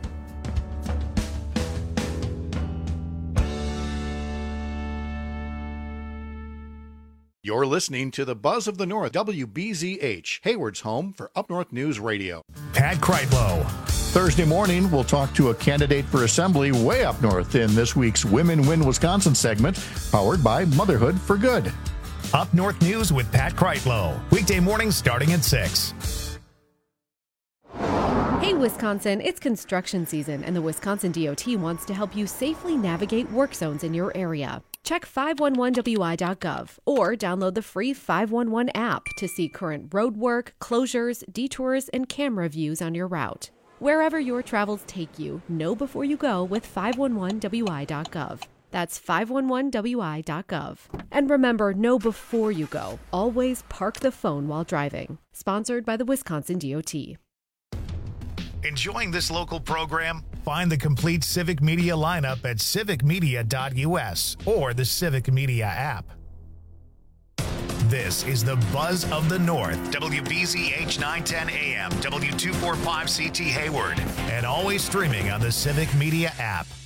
You're listening to the Buzz of the North, WBZH, Hayward's home for Up North News Radio. Pat Kreitlow. Thursday morning, we'll talk to a candidate for assembly way up north in this week's Women Win Wisconsin segment, powered by Motherhood for Good. Up North News with Pat Kreitlow. Weekday mornings starting at 6. Hey, Wisconsin, it's construction season, and the Wisconsin DOT wants to help you safely navigate work zones in your area. Check 511wi.gov or download the free 511 app to see current road work, closures, detours, and camera views on your route. Wherever your travels take you, know before you go with 511wi.gov. That's 511wi.gov. And remember, know before you go. Always park the phone while driving. Sponsored by the Wisconsin DOT. Enjoying this local program? Find the complete Civic Media lineup at civicmedia.us or the Civic Media app. This is the Buzz of the North, WBZH 910 AM, W245CT Hayward, and always streaming on the Civic Media app.